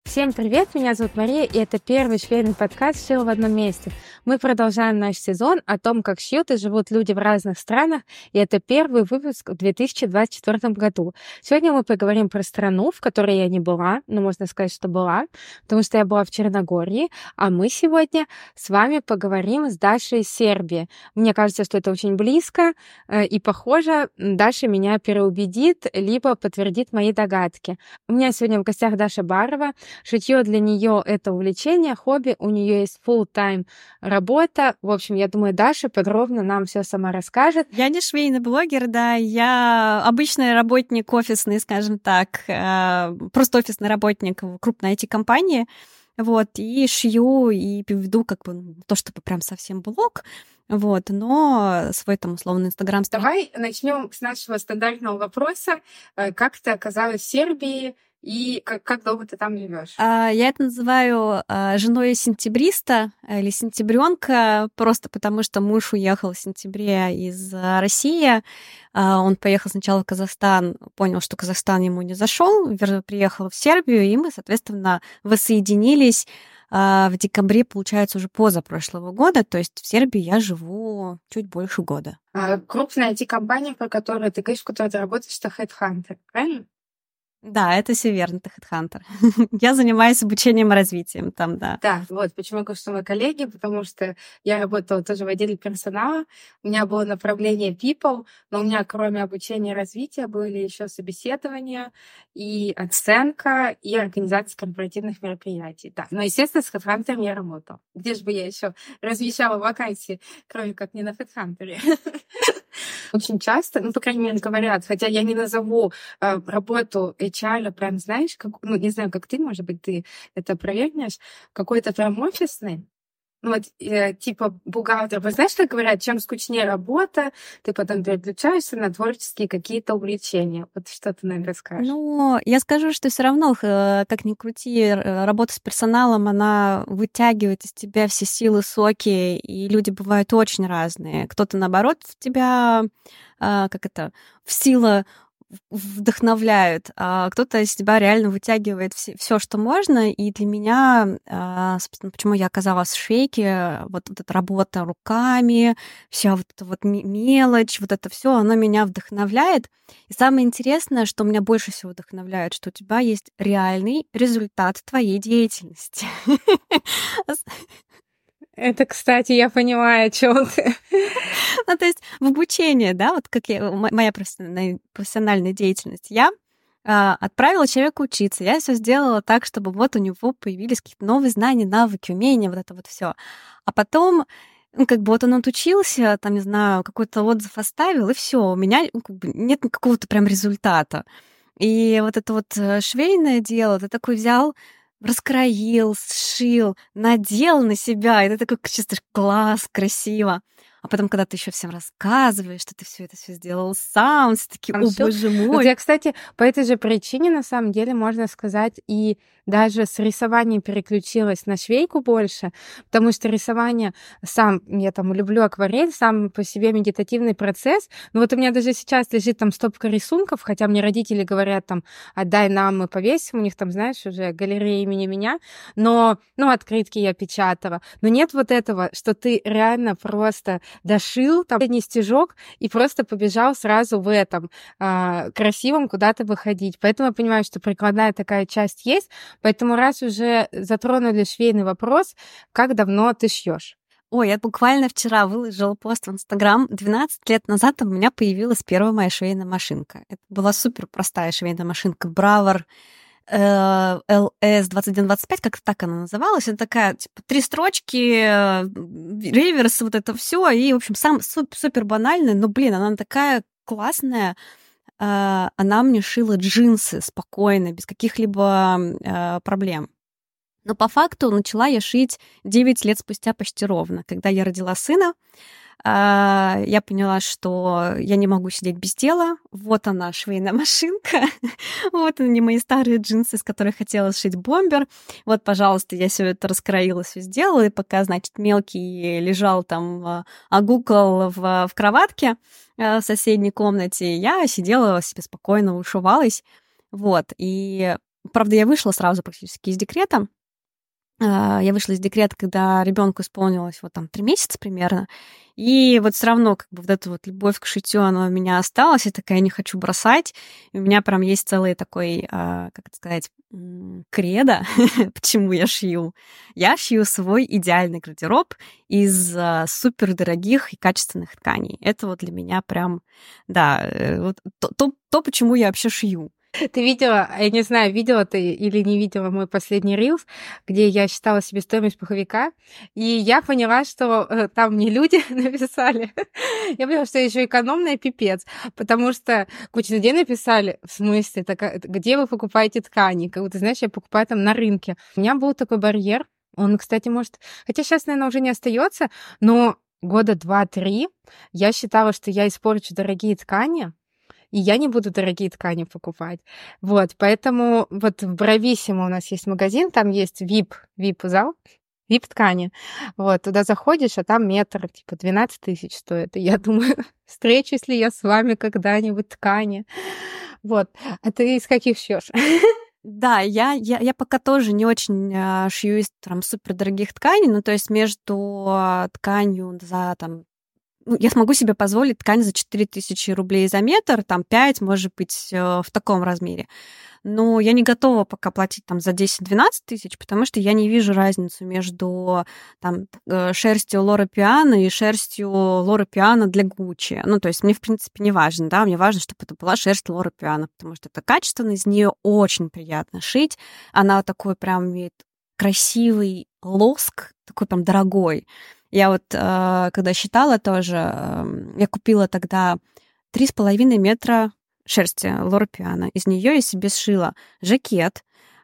Всем привет, меня зовут Мария, и это первый швейный подкаст «Шила в одном месте». Мы продолжаем наш сезон о том, как шьют и живут люди в разных странах, и это первый выпуск в 2024 году. Сегодня мы поговорим про страну, в которой я не была, но можно сказать, что была, потому что я была в Черногории, а мы сегодня с вами поговорим с Дашей из Сербии. Мне кажется, что это очень близко, и, похоже, Даша меня переубедит, либо подтвердит мои догадки. У меня сегодня в гостях Даша Барова. Шитье для нее это увлечение, хобби, у нее есть full-time работа. В общем, я думаю, Даша подробно нам все сама расскажет. Я не швейный блогер, да, я обычный работник офисный, скажем так, просто офисный работник в крупной IT-компании, вот, и шью, и веду как бы то, чтобы прям совсем блог, вот, но свой там условно Инстаграм. Давай начнем с нашего стандартного вопроса. Как ты оказалась в Сербии? И как долго ты там живешь? Я это называю женой сентябриста или сентябрёнка, просто потому что муж уехал в сентябре из России. Он поехал сначала в Казахстан, понял, что Казахстан ему не зашел, приехал в Сербию, и мы, соответственно, воссоединились в декабре, получается, уже позапрошлого года. То есть в Сербии я живу чуть больше года. Крупная IT-компания, про которую ты говоришь, в которой ты работаешь, это HeadHunter, правильно? Да, это все верно, ты HeadHunter. Я занимаюсь обучением и развитием там, да. Да, вот почему я говорю, что мы коллеги, потому что я работала тоже в отделе персонала, у меня было направление People, но у меня кроме обучения и развития были еще собеседования и оценка, и организация корпоративных мероприятий. Да. Но, естественно, с HeadHunter я работала. Где же бы я еще размещала вакансии, кроме как не на HeadHunter? Очень часто, ну, по крайней мере, говорят, хотя я не назову работу HR, прям, знаешь, как, ну, не знаю, как ты, может быть, ты это провернешь, какой-то прям офисный, ну, вот, типа бухгалтер. Вы знаешь, как говорят, чем скучнее работа, ты потом переключаешься на творческие какие-то увлечения. Вот что ты, наверное, скажешь? Ну, я скажу, что все равно, как ни крути, работа с персоналом, она вытягивает из тебя все силы, соки, и люди бывают очень разные. Кто-то, наоборот, в тебя, в силу вдохновляют, а кто-то из тебя реально вытягивает все, что можно. И для меня, собственно, почему я оказалась в швейке, вот эта работа руками, вся вот эта вот мелочь, вот это все, оно меня вдохновляет. И самое интересное, что меня больше всего вдохновляет, что у тебя есть реальный результат твоей деятельности. Это, кстати, я понимаю, о чем ты. Ну, то есть в обучении, да, вот как моя профессиональная деятельность, я отправила человека учиться, я все сделала так, чтобы вот у него появились какие-то новые знания, навыки, умения, вот это вот все. А потом, ну, как бы вот он отучился, там, не знаю, какой-то отзыв оставил, и все, у меня как бы нет какого-то прям результата. И вот это вот швейное дело, ты такой взял, раскроил, сшил, надел на себя, и ты такой чисто класс, красиво. А потом, когда ты еще всем рассказываешь, что ты все это сделал сам, все таки, о, боже мой. Вот я, кстати, по этой же причине, на самом деле, можно сказать, и даже с рисованием переключилась на швейку больше, потому что рисование я там люблю акварель, сам по себе медитативный процесс. Но вот у меня даже сейчас лежит там стопка рисунков, хотя мне родители говорят там, отдай нам, мы повесим, у них там, знаешь, уже галерея имени меня, но, ну, открытки я печатала. Но нет вот этого, что ты реально просто дошил там последний стежок и просто побежал сразу в этом красивом куда-то выходить. Поэтому я понимаю, что прикладная такая часть есть. Поэтому раз уже затронули швейный вопрос, как давно ты шьешь? Ой, я буквально вчера выложила пост в Инстаграм. 12 лет назад у меня появилась первая моя швейная машинка. Это была супер простая швейная машинка Бравер LS2125, как так она называлась. Это такая, типа, 3 строчки, реверс, вот это все. И, в общем, супер банальная, но, блин, она такая классная. Она мне шила джинсы спокойно, без каких-либо проблем. Но по факту начала я шить 9 лет спустя почти ровно. Когда я родила сына, я поняла, что я не могу сидеть без дела. Вот она, швейная машинка. Вот они, мои старые джинсы, из которых хотела сшить бомбер. Вот, пожалуйста, я все это раскроила, все сделала. И пока, значит, мелкий лежал там, огукал в кроватке в соседней комнате, я сидела себе спокойно, ушивалась. Вот, и Правда, я вышла сразу практически из декрета. Я вышла из декрета, когда ребенку исполнилось вот там 3 месяца примерно. И вот все равно как бы вот эта вот любовь к шитью, она у меня осталась. Я такая не хочу бросать. И у меня прям есть целый такой, как это сказать, кредо, почему я шью. Я шью свой идеальный гардероб из супердорогих и качественных тканей. Это вот для меня прям, да, вот то, почему я вообще шью. Ты видела, я не знаю, видела ты или не видела мой последний рилс, где я считала себестоимость пуховика, и я поняла, что там мне люди написали. Я поняла, что я еще экономная пипец, потому что куча людей написали, в смысле, где вы покупаете ткани? Как будто, знаешь, я покупаю там на рынке. У меня был такой барьер, он, кстати, может... Хотя сейчас, наверное, уже не остается, но года 2-3 я считала, что я испорчу дорогие ткани, и я не буду дорогие ткани покупать. Вот, поэтому вот в Брависсимо у нас есть магазин, там есть VIP-зал, VIP-ткани. Вот, туда заходишь, а там метр, типа, 12 тысяч стоит. И я думаю, встречусь ли я с вами когда-нибудь ткани. Вот. А ты из каких шьешь? Да, я пока тоже не очень шью из там супердорогих тканей, ну, то есть между тканью за там я смогу себе позволить ткань за 4000 рублей за метр, там 5, может быть, в таком размере. Но я не готова пока платить там за 10-12 тысяч, потому что я не вижу разницу между там, шерстью Лора Пиано и шерстью Лора Пиано для Гуччи. Ну, то есть мне, в принципе, не важно, да, мне важно, чтобы это была шерсть Лора Пиано, потому что это качественно, из нее очень приятно шить. Она такой прям имеет красивый лоск, такой прям дорогой. Я вот, когда считала тоже, я купила тогда 3,5 метра шерсти Лора Пиано. Из нее я себе сшила жакет,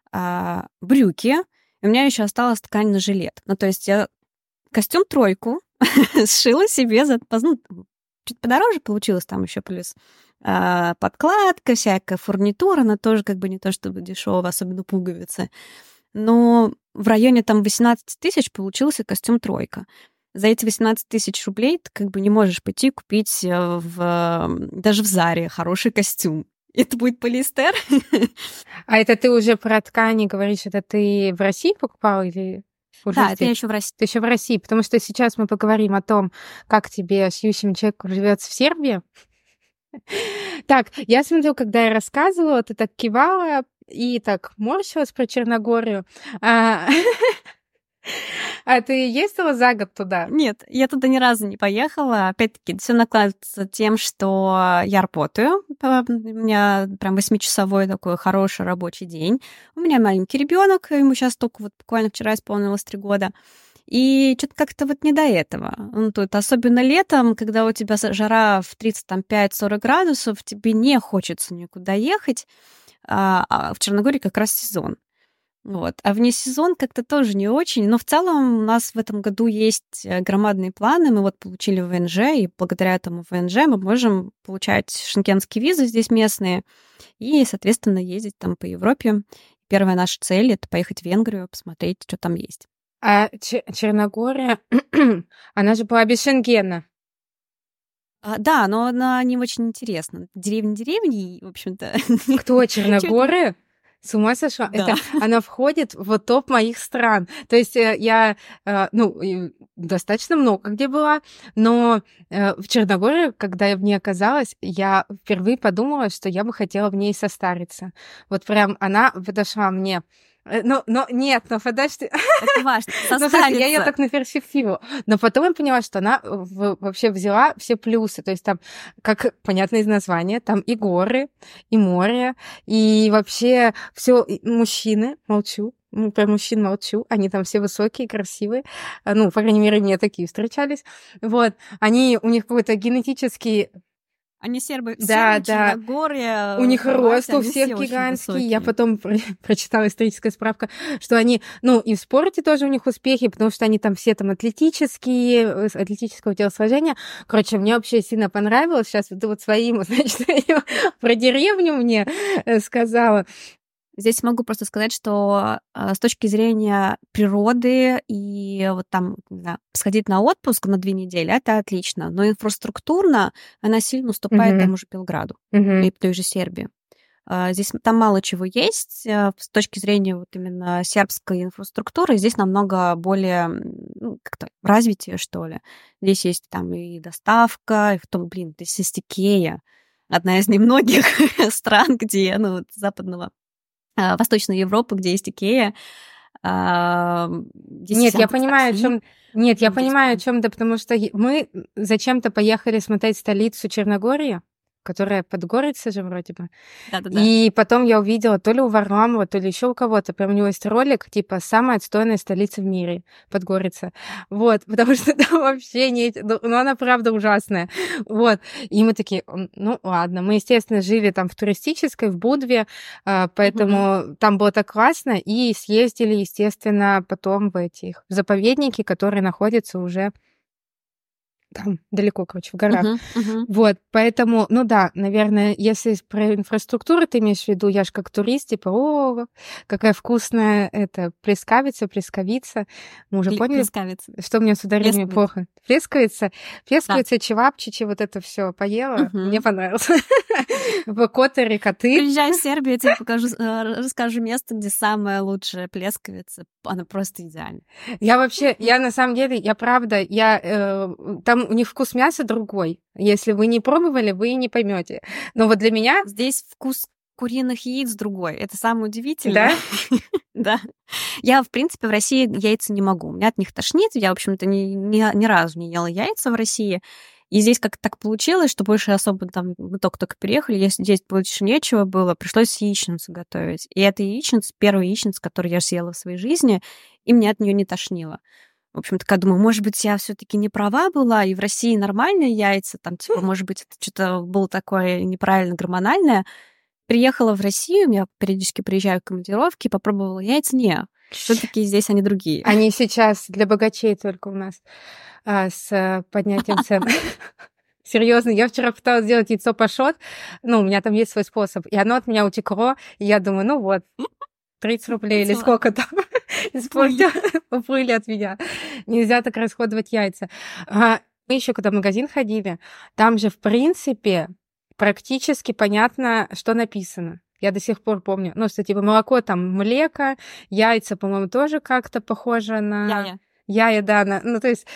брюки, и у меня еще осталась ткань на жилет. Ну, то есть я костюм тройку сшила себе чуть подороже получилось, там еще плюс подкладка, всякая фурнитура, она тоже как бы не то чтобы дешевая, особенно пуговицы. Но в районе там 18 тысяч получился костюм тройка. За эти 18 тысяч рублей ты как бы не можешь пойти купить даже в Заре хороший костюм. Это будет полиэстер. А это ты уже про ткани говоришь, это ты в России покупала или уже Да, здесь? это я еще в России. Ты еще в России, потому что сейчас мы поговорим о том, как тебе шьющему человеку живется в Сербии. Так, я смотрю, когда я рассказывала, ты так кивала и так морщилась про Черногорию. А ты ездила за год туда? Нет, я туда ни разу не поехала. Опять-таки, все накладывается тем, что я работаю. У меня прям 8-часовой такой хороший рабочий день. У меня маленький ребенок, ему сейчас только вот буквально вчера исполнилось 3 года. И что-то как-то вот не до этого. Ну, тут особенно летом, когда у тебя жара в 35-40 градусов, тебе не хочется никуда ехать. А в Черногории как раз сезон. Вот. А вне сезон как-то тоже не очень. Но в целом у нас в этом году есть громадные планы. Мы вот получили ВНЖ, и благодаря этому ВНЖ мы можем получать шенгенские визы здесь местные и, соответственно, ездить там по Европе. Первая наша цель — это поехать в Венгрию, посмотреть, что там есть. А Черногория, она же была без Шенгена. Да, но она не очень интересна. Деревни, в общем-то. Кто, Черногория? С ума сошла? Да. Она входит в топ моих стран. То есть я, достаточно много где была, но в Черногории, когда я в ней оказалась, я впервые подумала, что я бы хотела в ней состариться. Вот прям она подошла мне. Но нет, подожди. Это важно. Я ее так на перспективу. Но потом я поняла, что она вообще взяла все плюсы. То есть там, как понятно из названия, там и горы, и море, и вообще все мужчины, молчу. Про мужчин молчу, они там все высокие, красивые. Ну, по крайней мере, мне такие встречались. Вот. У них какой-то генетический... Они сербы, да. Черногория, у них рост у всех гигантский. Я потом прочитала историческая справка, что они, и в спорте тоже у них успехи, потому что они там все там атлетические, атлетического телосложения. Короче, мне вообще сильно понравилось. Сейчас ты вот своим, значит, про деревню мне сказала. Здесь могу просто сказать, что с точки зрения природы и вот там, не знаю, сходить на отпуск на 2 недели, это отлично. Но инфраструктурно она сильно уступает тому же Белграду и той же Сербии. Здесь там мало чего есть с точки зрения вот именно сербской инфраструктуры. Здесь намного более как-то развитие, что ли. Здесь есть там и доставка, и в том, здесь есть Икея. Одна из немногих стран, где, западного, Восточной Европы, где есть Икея. Нет, я понимаю, о чем. Нет, я понимаю, о чем ты, потому что мы зачем-то поехали смотреть столицу Черногории, которая Подгорица же вроде бы. Да-да-да. И потом я увидела то ли у Варламова, то ли еще у кого-то. Прям у него есть ролик, типа, самая отстойная столица в мире, Подгорица. Вот, потому что там вообще не... Ну, она правда ужасная. Вот. И мы такие, ну, ладно. Мы, естественно, жили там в туристической, в Будве, поэтому там было так классно. И съездили, естественно, потом в заповедники, которые находятся уже там далеко, короче, в горах. Вот, поэтому, ну да, наверное, если про инфраструктуру ты имеешь в виду, я ж как турист, типа, о, какая вкусная плескавица. Мы уже поняли, что у меня с ударением плохо. Плескавица, чевапчичи, вот это все поела, мне понравилось. Коты, коты. Приезжай в Сербию, я тебе покажу, расскажу место, где самая лучшая плескавица. Она просто идеальна. Я на самом деле, там у них вкус мяса другой. Если вы не пробовали, вы не поймете. Но вот для меня... Здесь вкус куриных яиц другой. Это самое удивительное. Да? Да. Я, в принципе, в России яйца не могу. У меня от них тошнит. Я, в общем-то, ни разу не ела яйца в России. И здесь как-то так получилось, что больше особо там мы только-только переехали, здесь больше нечего было, пришлось яичницу готовить. И это первая яичница, которую я съела в своей жизни, и меня от нее не тошнило. В общем, такая думаю, может быть, я все-таки не права была, и в России нормальные яйца, там, типа, может быть, это что-то было такое неправильно гормональное. Приехала в Россию, я периодически приезжаю в командировки, попробовала яйца, все-таки здесь они другие. Они сейчас для богачей только у нас с поднятием цен. Серьезно, я вчера пыталась сделать яйцо пашот, у меня там есть свой способ, и оно от меня утекло, и я думаю, ну вот, 30 рублей или сколько там уплыли от меня. Нельзя так расходовать яйца. Мы еще когда в магазин ходили, там же, в принципе, практически понятно, что написано. Я до сих пор помню. Что типа молоко, там, млека, яйца, по-моему, тоже как-то похоже на... Яя, да. То есть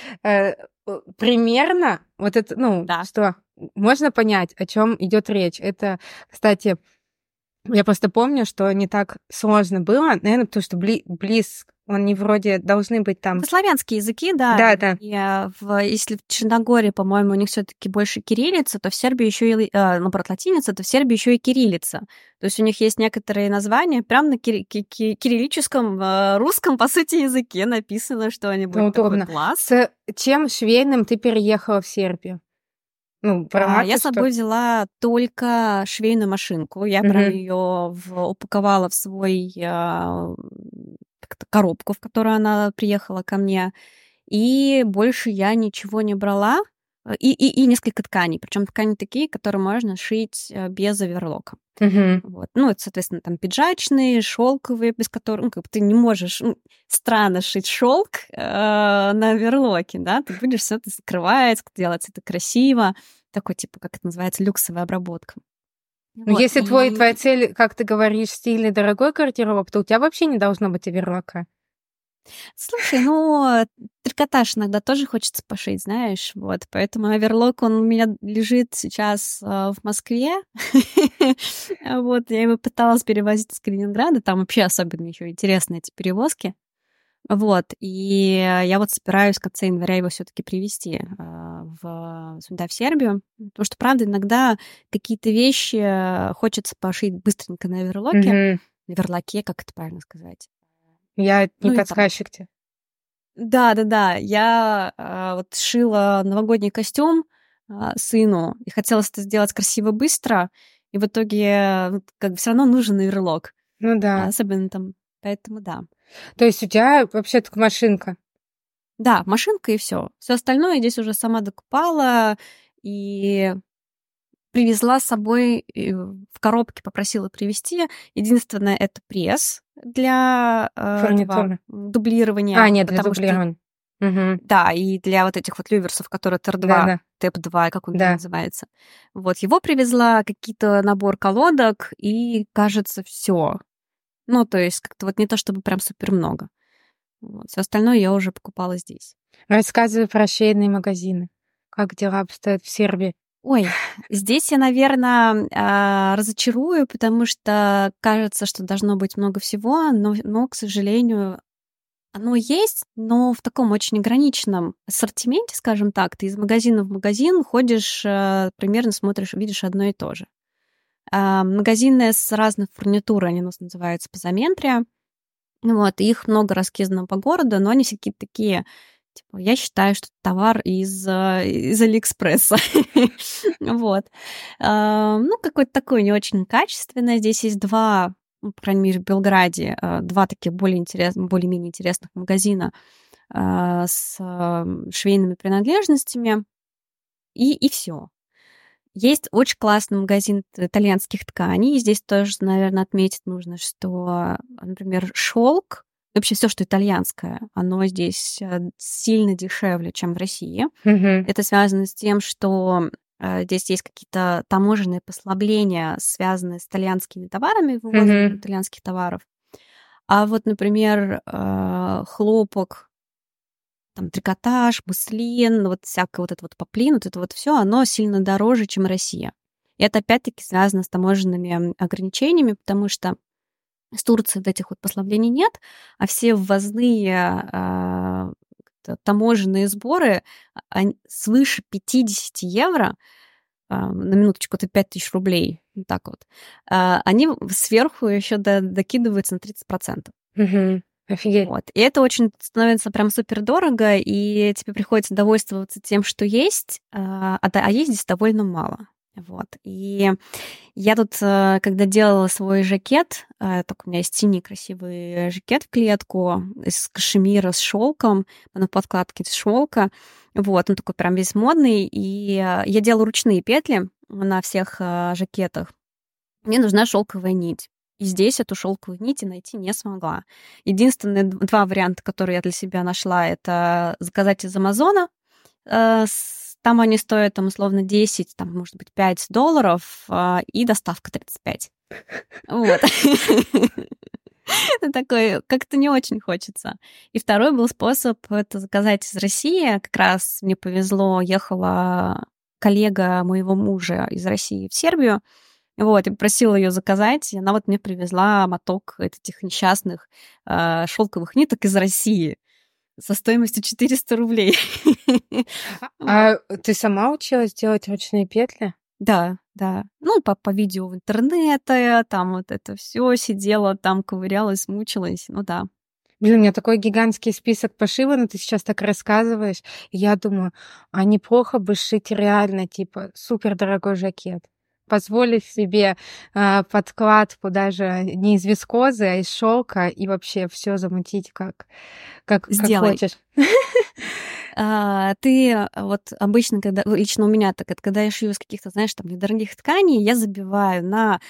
примерно вот это, да. Что можно понять, о чем идет речь. Это, кстати, я просто помню, что не так сложно было, наверное, потому что они вроде должны быть там... Это славянские языки, да. Да. Если в Черногории, по-моему, у них все-таки больше кириллица, то в Сербии еще и, наоборот, латиница, то в Сербии еще и кириллица. То есть у них есть некоторые названия прямо на кириллическом русском, по сути, языке написано что-нибудь. Удобно. Класс. С чем швейным ты переехала в Сербию? Я с собой взяла только швейную машинку. Я прям ее упаковала в свой коробку, в которую она приехала ко мне. И больше я ничего не брала. И несколько тканей. Причем ткани такие, которые можно шить без оверлока. Вот. Это, соответственно, там пиджачные, шелковые, без которых ты не можешь странно шить шелк на оверлоке, да, ты будешь все это закрывать, делать это красиво, такой, типа, как это называется, люксовая обработка. Если твоя цель, как ты говоришь, стильный, дорогой гардероб, то у тебя вообще не должно быть оверлока. Слушай, трикотаж иногда тоже хочется пошить, знаешь, вот, поэтому оверлок, он у меня лежит сейчас в Москве, вот, я его пыталась перевозить из Калининграда, там вообще особенно еще интересны эти перевозки, вот, и я вот собираюсь в конце января его все-таки привезти сюда, в Сербию, потому что, правда, иногда какие-то вещи хочется пошить быстренько на оверлоке, как это правильно сказать. Я не подсказчик тебе. Да. Я вот шила новогодний костюм сыну и хотела это сделать красиво быстро, и в итоге как бы все равно нужен оверлок. Да. Особенно там, поэтому да. То есть у тебя вообще только машинка? Да, машинка и все. Все остальное я здесь уже сама докупала и привезла с собой в коробке, попросила привезти. Единственное, это пресс для дублирования. Нет, для дублирования. Мгм. Да, и для вот этих вот люверсов, которые ТЭР-2, Да-да. ТЭП-2, как он там Да. называется. Вот, его привезла, какие-то набор колодок, и, кажется, все. Ну, то есть как-то вот не то чтобы прям супер много. Вот. Все остальное я уже покупала здесь. Рассказывай про швейные магазины. Как дела обстоят в Сербии? Ой, здесь я, наверное, разочарую, потому что кажется, что должно быть много всего, но, к сожалению, оно есть, но в таком очень ограниченном ассортименте, скажем так. Ты из магазина в магазин ходишь, примерно смотришь, видишь одно и то же. Магазины с разной фурнитурой, они у нас называются позаментрия. Вот, и их много раскидано по городу, но они все какие-то такие, типа, я считаю, что это товар из Алиэкспресса. Вот. Ну, какой-то такой не очень качественный. Здесь есть два, ну, по крайней мере, в Белграде, два таких более-менее интересных магазина с швейными принадлежностями, и все. Есть очень классный магазин итальянских тканей. И здесь тоже, наверное, отметить нужно, что, например, шелк, вообще все, что итальянское, оно здесь сильно дешевле, чем в России. Мгм. Это связано с тем, что здесь есть какие-то таможенные послабления, связанные с итальянскими товарами, вывозом Мгм. итальянских товаров. А вот, например, хлопок, там трикотаж, муслин, вот всякое вот это вот поплин, вот это вот все, оно сильно дороже, чем Россия. И это опять-таки связано с таможенными ограничениями, потому что с Турции вот этих вот послаблений нет, а все ввозные таможенные сборы свыше 50 евро, на минуточку, это 5000 рублей, вот так вот, они сверху еще докидываются на 30%. Мгм. Офигеть. Вот. И это очень становится прям супер дорого, и тебе приходится довольствоваться тем, что есть, а есть здесь довольно мало. Вот. И я тут, когда делала свой жакет, так у меня есть синий красивый жакет в клетку из кашемира с шелком, на подкладке из шелка. Вот, он такой прям весь модный. И я делала ручные петли на всех жакетах. Мне нужна шелковая нить. И здесь эту шелковую нить найти не смогла. Единственные два варианта, которые я для себя нашла, это заказать из Амазона. Там они стоят, там, условно, 10, там, может быть, $5, и доставка 35. Вот. Это такой, как-то не очень хочется. И второй был способ это заказать из России. Как раз мне повезло, ехала коллега моего мужа из России в Сербию. Вот, и попросила ее заказать, и она вот мне привезла моток этих несчастных шелковых ниток из России со стоимостью 400 рублей. А ты сама училась делать ручные петли? Да, да. Ну, по видео в интернете, там вот это все сидела, там ковырялась, мучилась. Ну да. Блин, у меня такой гигантский список пошива, но ты сейчас так рассказываешь, и я думаю, а неплохо бы сшить реально, типа, супер дорогой жакет. Позволить себе подкладку даже не из вискозы, а из шелка и вообще все замутить как Сделай. хочешь. Ты вот обычно, когда лично у меня так, это когда я шью из каких-то, знаешь, там недорогих тканей, я забиваю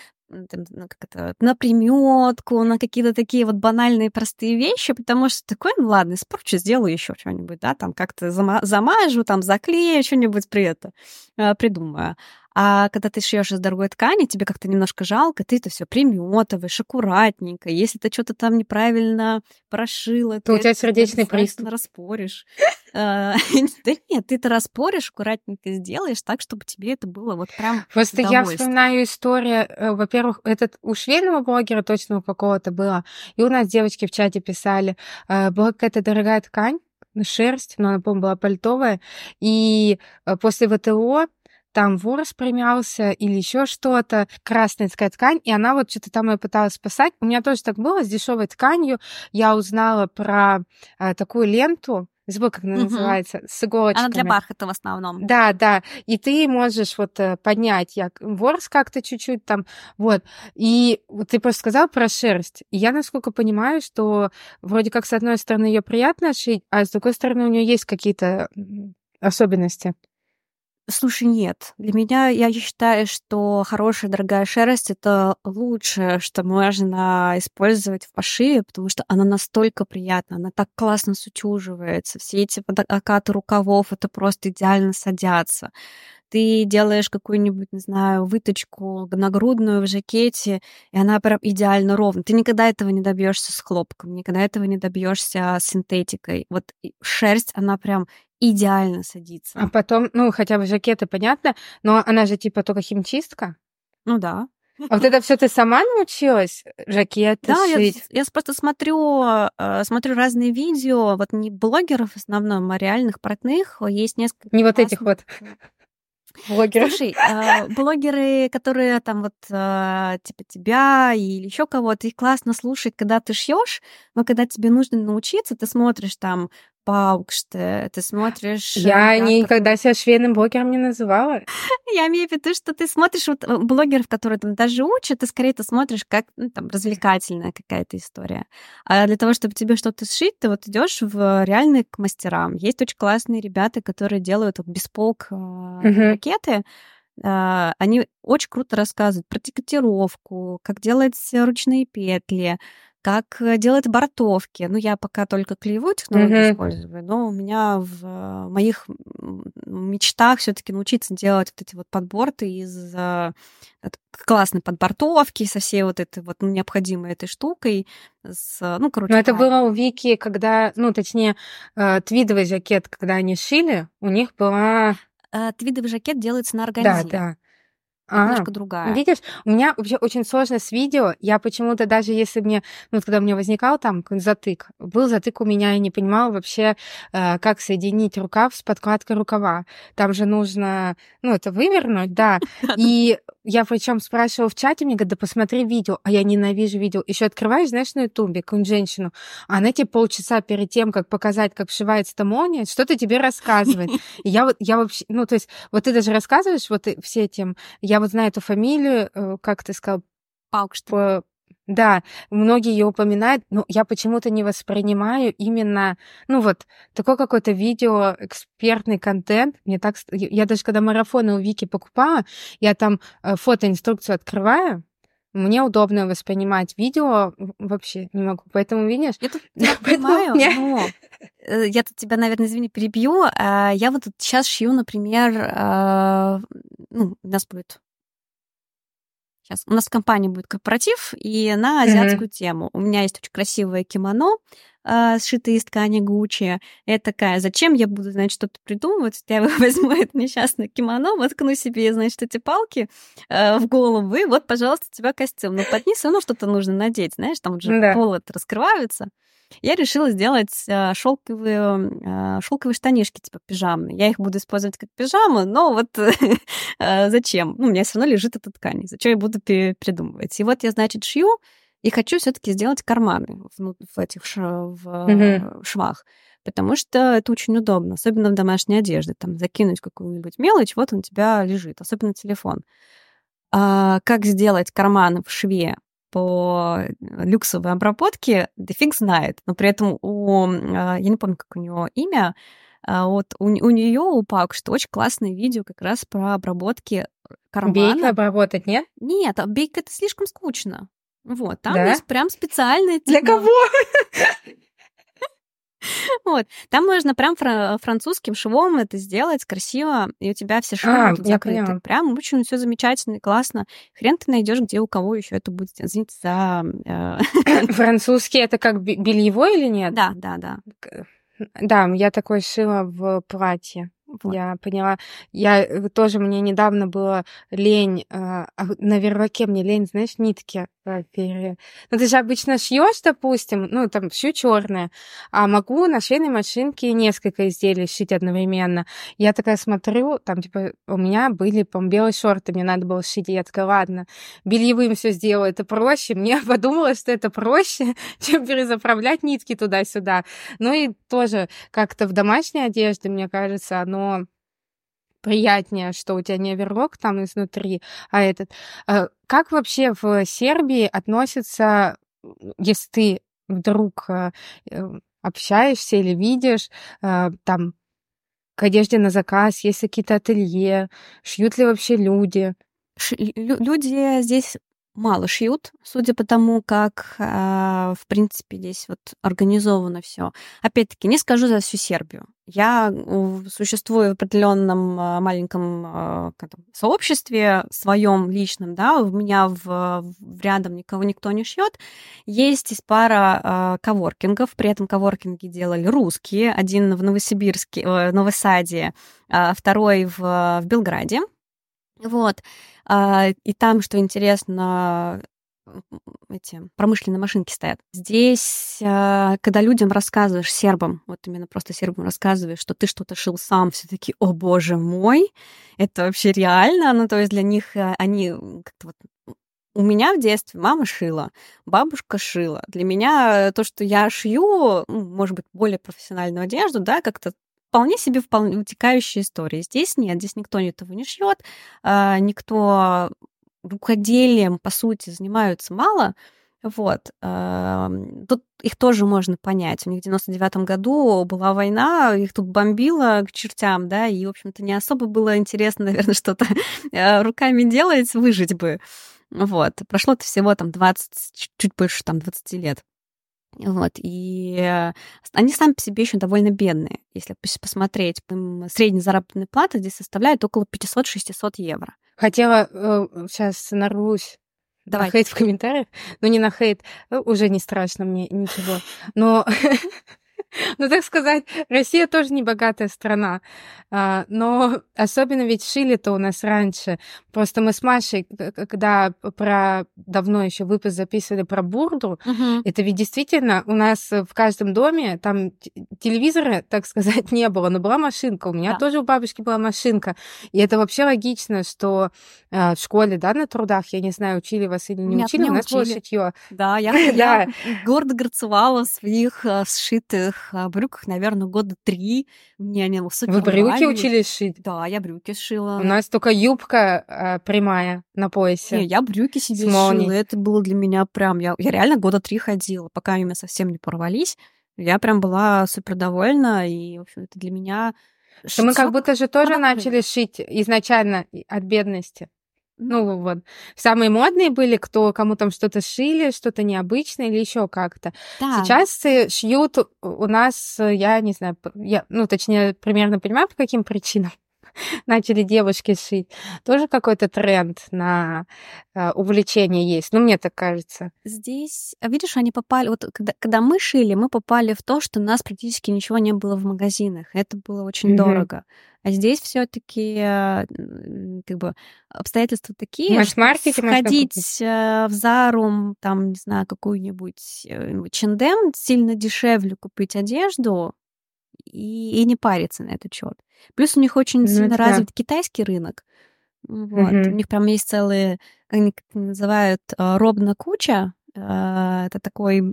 на приметку, на какие-то такие вот банальные простые вещи, потому что такой, ну ладно, испорчу, сделаю еще что-нибудь, да, там как-то замажу, там заклею, что-нибудь придумаю. А когда ты шьешь из дорогой ткани, тебе как-то немножко жалко, ты это все приметываешь аккуратненько. Если ты что-то там неправильно прошила, То у ты тебя это сердечный приступ. обязательно распоришь. Да нет, ты это распоришь, аккуратненько сделаешь так, чтобы тебе это было вот прям Просто я удовольствие. вспоминаю историю, во-первых, этот у швейного блогера точно у какого-то было, и у нас девочки в чате писали, была какая-то дорогая ткань, шерсть, но она, по-моему, была пальтовая, и после ВТО там ворс примялся или еще что-то, красная такая ткань, и она вот что-то там ее пыталась спасать. У меня тоже так было с дешевой тканью. Я узнала про такую ленту, забыла, как она называется, с иголочками. Она для бархата в основном. Да, да, и ты можешь вот поднять ворс как-то чуть-чуть там, вот. И вот ты просто сказал про шерсть. И я, насколько понимаю, что вроде как с одной стороны ее приятно шить, а с другой стороны у нее есть какие-то особенности. Слушай, нет. Для меня, я считаю, что хорошая, дорогая шерсть — это лучшее, что можно использовать в пошиве, потому что она настолько приятна, она так классно сутюживается. Все эти окаты рукавов — это просто идеально садятся. Ты делаешь какую-нибудь, не знаю, выточку нагрудную в жакете, и она прям идеально ровная. Ты никогда этого не добьешься с хлопком, никогда этого не добьешься с синтетикой. Вот шерсть, она прям идеально садится. А потом, ну, хотя бы жакеты, понятно, но она же типа только химчистка. Ну да. А вот это все ты сама научилась жакеты Да, шить? я просто смотрю разные видео, вот не блогеров в основном, а реальных портных. Есть несколько Не вот этих классных. вот блогеров. Слушай, блогеры, которые там вот типа тебя или еще кого-то, их классно слушать, когда ты шьешь, но когда тебе нужно научиться, ты смотришь там Паукште, ты смотришь Я ребят, никогда себя швейным блогером не называла. Я имею в виду, что ты смотришь вот блогеров, которые там даже учат, ты скорее ты смотришь как там развлекательная какая-то история. А для того, чтобы тебе что-то сшить, ты вот идешь в реальные к мастерам. Есть очень классные ребята, которые делают вот бесполк ракеты. Они очень круто рассказывают про тикетировку, как делать ручные петли, как делать бортовки. Ну, я пока только клеевую технологию использую, но у меня в моих мечтах все таки научиться делать вот эти вот подборты из классной подбортовки со всей вот этой вот необходимой этой штукой. Ну, короче, Но это было у Вики, когда, ну, точнее, твидовый жакет, когда они шили, у них была... Твидовый жакет делается на органзе. Да. Это немножко другая. Видишь, у меня вообще очень сложно с видео. Я почему-то даже если мне, ну, вот когда у меня возникал там какой-нибудь затык, был затык у меня, я не понимала вообще, как соединить рукав с подкладкой рукава. Там же нужно, ну, это вывернуть, да. И я причем спрашивала в чате, мне говорят, да посмотри видео, а я ненавижу видео. Еще открываешь, знаешь, на ютубе какую-нибудь женщину, а она тебе полчаса перед тем, как показать, как вшивается эта молния, что-то тебе рассказывает. И я вообще, ну, то есть, вот ты даже рассказываешь вот все этим, я вот знаю эту фамилию, как ты сказал, Паукште. Да, многие ее упоминают, но я почему-то не воспринимаю именно, ну вот, такой какой-то видео, экспертный контент. Мне так... Я даже когда марафоны у Вики покупала, я там фотоинструкцию открываю, мне удобно воспринимать видео, вообще не могу. Поэтому, видишь... Я тут тебя понимаю, но я тут тебя, наверное, извини, перебью. Я вот сейчас шью, например, ну, у нас будет... Сейчас у нас в компании будет корпоратив, и на азиатскую тему. У меня есть очень красивое кимоно, сшитое из ткани Гуччи. Я такая, зачем я буду, значит, что-то придумывать? Я возьму это несчастное кимоно, воткну себе, значит, эти палки в голову, и вот, пожалуйста, у тебя костюм. Но под низ все равно что-то нужно надеть, знаешь, там уже полы раскрываются. Я решила сделать шелковые штанишки, типа пижамные. Я их буду использовать как пижаму, но вот зачем? Ну, у меня все равно лежит эта ткань. Зачем я буду придумывать? И вот я, значит, шью и хочу все-таки сделать карманы в этих швах. Потому что это очень удобно, особенно в домашней одежде. Там закинуть какую-нибудь мелочь, вот он у тебя лежит, особенно телефон. Как сделать карманы в шве по люксовой обработке, да фиг знает. Но при этом я не помню, как у него имя, вот у нее, у Паукште, очень классное видео как раз про обработки кармана. Бейка обработать, нет? Нет, бейка — это слишком скучно. Вот, там есть прям специальные... Для кого? Вот. Там можно прям французским швом это сделать красиво, и у тебя все швы будут закрыты. Поняла. Прям очень все замечательно и классно. Хрен ты найдешь, где у кого еще это будет. Извините за... Французский это как бельевой или нет? Да. Да, я такое шила в платье. Вот. Я поняла. Я тоже, мне недавно было лень, на верваке мне лень, знаешь, нитки. Ну, ты же обычно шьешь, допустим, ну, там, шью черное, а могу на швейной машинке несколько изделий шить одновременно. Я такая смотрю, там, типа, у меня были, по-моему, белые шорты, мне надо было шить, и я такая, ладно, бельевым все сделаю, это проще. Мне подумала, что это проще, чем перезаправлять нитки туда-сюда. Ну, и тоже как-то в домашней одежде, мне кажется, оно приятнее, что у тебя не оверлок там изнутри, а этот. Как вообще в Сербии относятся, если ты вдруг общаешься или видишь там к одежде на заказ? Есть какие-то ателье? Шьют ли вообще люди? Люди здесь мало шьют, судя по тому, как, в принципе, здесь вот организовано все. Опять-таки, не скажу за всю Сербию. Я существую в определенном маленьком как там, сообществе своем личном, да, у меня рядом никто не шьет. Есть пара коворкингов, при этом коворкинги делали русские, один в Новосибирске, в Новосаде, второй в Белграде. Вот. И там, что интересно, эти промышленные машинки стоят. Здесь, когда людям рассказываешь, сербам, вот именно просто сербам рассказываешь, что ты что-то шил сам, все таки о боже мой, это вообще реально? Ну, то есть для них они как-то вот... У меня в детстве мама шила, бабушка шила. Для меня то, что я шью, может быть, более профессиональную одежду, да, как-то вполне себе вполне утекающая история. Здесь нет, здесь никто этого не шьет, никто рукоделием, по сути, занимаются мало. Вот. Тут их тоже можно понять. У них в 99-м году была война, их тут бомбило к чертям, да, и, в общем-то, не особо было интересно, наверное, что-то руками делать, выжить бы. Вот. Прошло-то всего там 20, чуть больше там 20 лет. Вот, и они сами по себе еще довольно бедные. Если посмотреть, средняя заработная плата здесь составляет около 500-600 евро. Хотела сейчас нарвусь Давай. на хейт в комментариях, но не на хейт, уже не страшно мне ничего. Но, ну, так сказать, Россия тоже не богатая страна, но особенно ведь шили-то у нас раньше. Просто мы с Машей, когда давно еще выпуск записывали про бурду, это ведь действительно у нас в каждом доме там телевизора, так сказать, не было, но была машинка. У меня тоже у бабушки была машинка. И это вообще логично, что в школе, да, на трудах, я не знаю, учили вас или не учили, у нас было шитьё. Да, я гордо горцевала в своих сшитых брюках, наверное, года 3. Мне они супер Вы брюки нравились. учились шить? Да, я брюки шила. У нас только юбка прямая на поясе. Не, я брюки себе шила. Это было для меня прям... Я реально года 3 ходила, пока они у меня совсем не порвались. Я прям была супер довольна, и, в общем, это для меня... Что мы как будто же тоже начали шить изначально от бедности. Ну вот. Самые модные были, кому там что-то шили, что-то необычное или еще как-то. Да. Сейчас шьют у нас, я не знаю, точнее, примерно понимаю, по каким причинам начали девушки шить. Тоже какой-то тренд на увлечение есть. Ну, мне так кажется. Здесь, видишь, они попали... Вот когда мы шили, мы попали в то, что у нас практически ничего не было в магазинах. Это было очень дорого. А здесь все-таки как бы обстоятельства такие, что сходить в Зару, там, не знаю, какую-нибудь H&M, сильно дешевле купить одежду и не париться на этот счет. Плюс у них очень сильно развит китайский рынок. Вот. У них прям есть целые, они называют робна-куча. Это такой